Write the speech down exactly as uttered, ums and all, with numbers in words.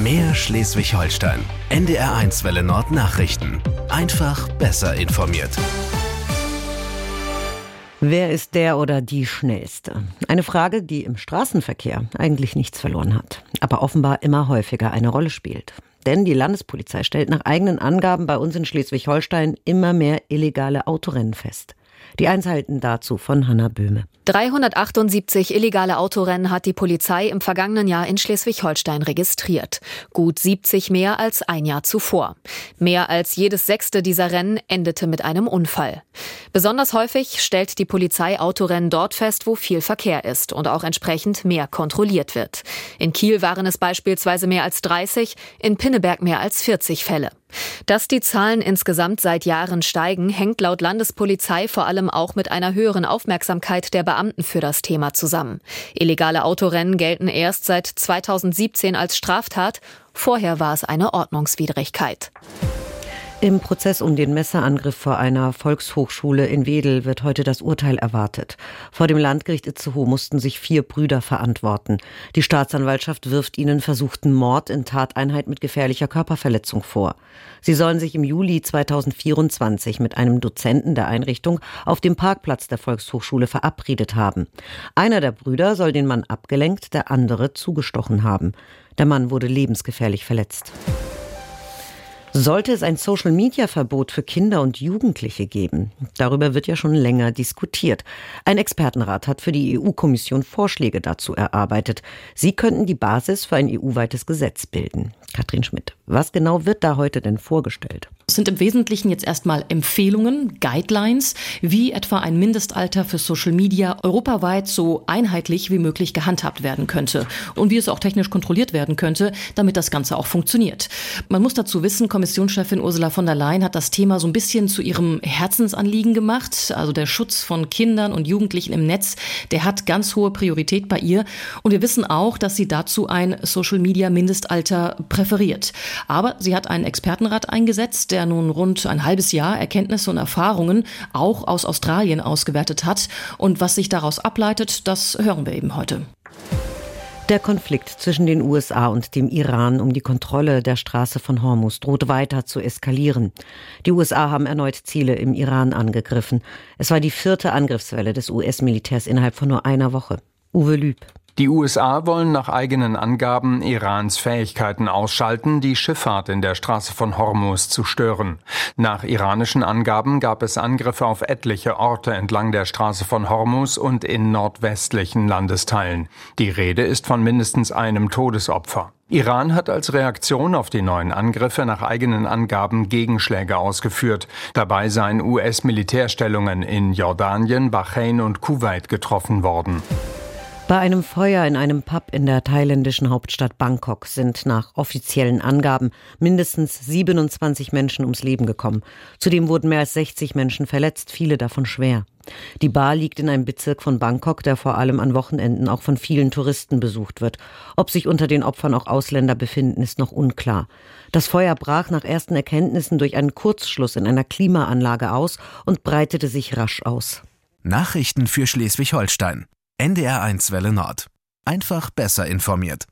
Mehr Schleswig-Holstein. N D R eins Welle Nord Nachrichten. Einfach besser informiert. Wer ist der oder die Schnellste? Eine Frage, die im Straßenverkehr eigentlich nichts verloren hat, aber offenbar immer häufiger eine Rolle spielt. Denn die Landespolizei stellt nach eigenen Angaben bei uns in Schleswig-Holstein immer mehr illegale Autorennen fest. Die Einzelheiten dazu von Hanna Böhme. dreihundertachtundsiebzig illegale Autorennen hat die Polizei im vergangenen Jahr in Schleswig-Holstein registriert. Gut siebzig mehr als ein Jahr zuvor. Mehr als jedes sechste dieser Rennen endete mit einem Unfall. Besonders häufig stellt die Polizei Autorennen dort fest, wo viel Verkehr ist und auch entsprechend mehr kontrolliert wird. In Kiel waren es beispielsweise mehr als dreißig, in Pinneberg mehr als vierzig Fälle. Dass die Zahlen insgesamt seit Jahren steigen, hängt laut Landespolizei vor allem auch mit einer höheren Aufmerksamkeit der Beamten für das Thema zusammen. Illegale Autorennen gelten erst seit zweitausendsiebzehn als Straftat. Vorher war es eine Ordnungswidrigkeit. Im Prozess um den Messerangriff vor einer Volkshochschule in Wedel wird heute das Urteil erwartet. Vor dem Landgericht Itzehoe mussten sich vier Brüder verantworten. Die Staatsanwaltschaft wirft ihnen versuchten Mord in Tateinheit mit gefährlicher Körperverletzung vor. Sie sollen sich im Juli zweitausendvierundzwanzig mit einem Dozenten der Einrichtung auf dem Parkplatz der Volkshochschule verabredet haben. Einer der Brüder soll den Mann abgelenkt, der andere zugestochen haben. Der Mann wurde lebensgefährlich verletzt. Sollte es ein Social-Media-Verbot für Kinder und Jugendliche geben? Darüber wird ja schon länger diskutiert. Ein Expertenrat hat für die E U-Kommission Vorschläge dazu erarbeitet. Sie könnten die Basis für ein E U-weites Gesetz bilden. Katrin Schmidt, was genau wird da heute denn vorgestellt? Es sind im Wesentlichen jetzt erstmal Empfehlungen, Guidelines, wie etwa ein Mindestalter für Social Media europaweit so einheitlich wie möglich gehandhabt werden könnte und wie es auch technisch kontrolliert werden könnte, damit das Ganze auch funktioniert. Man muss dazu wissen, Kommissionschefin Ursula von der Leyen hat das Thema so ein bisschen zu ihrem Herzensanliegen gemacht. Also der Schutz von Kindern und Jugendlichen im Netz, der hat ganz hohe Priorität bei ihr. Und wir wissen auch, dass sie dazu ein Social-Media-Mindestalter präferiert. Aber sie hat einen Expertenrat eingesetzt, der nun rund ein halbes Jahr Erkenntnisse und Erfahrungen auch aus Australien ausgewertet hat. Und was sich daraus ableitet, das hören wir eben heute. Der Konflikt zwischen den U S A und dem Iran um die Kontrolle der Straße von Hormuz droht weiter zu eskalieren. Die U S A haben erneut Ziele im Iran angegriffen. Es war die vierte Angriffswelle des U S-Militärs innerhalb von nur einer Woche. Uwe Lüb. Die U S A wollen nach eigenen Angaben Irans Fähigkeiten ausschalten, die Schifffahrt in der Straße von Hormuz zu stören. Nach iranischen Angaben gab es Angriffe auf etliche Orte entlang der Straße von Hormuz und in nordwestlichen Landesteilen. Die Rede ist von mindestens einem Todesopfer. Iran hat als Reaktion auf die neuen Angriffe nach eigenen Angaben Gegenschläge ausgeführt. Dabei seien U S-Militärstellungen in Jordanien, Bahrain und Kuwait getroffen worden. Bei einem Feuer in einem Pub in der thailändischen Hauptstadt Bangkok sind nach offiziellen Angaben mindestens siebenundzwanzig Menschen ums Leben gekommen. Zudem wurden mehr als sechzig Menschen verletzt, viele davon schwer. Die Bar liegt in einem Bezirk von Bangkok, der vor allem an Wochenenden auch von vielen Touristen besucht wird. Ob sich unter den Opfern auch Ausländer befinden, ist noch unklar. Das Feuer brach nach ersten Erkenntnissen durch einen Kurzschluss in einer Klimaanlage aus und breitete sich rasch aus. Nachrichten für Schleswig-Holstein. N D R eins Welle Nord. Einfach besser informiert.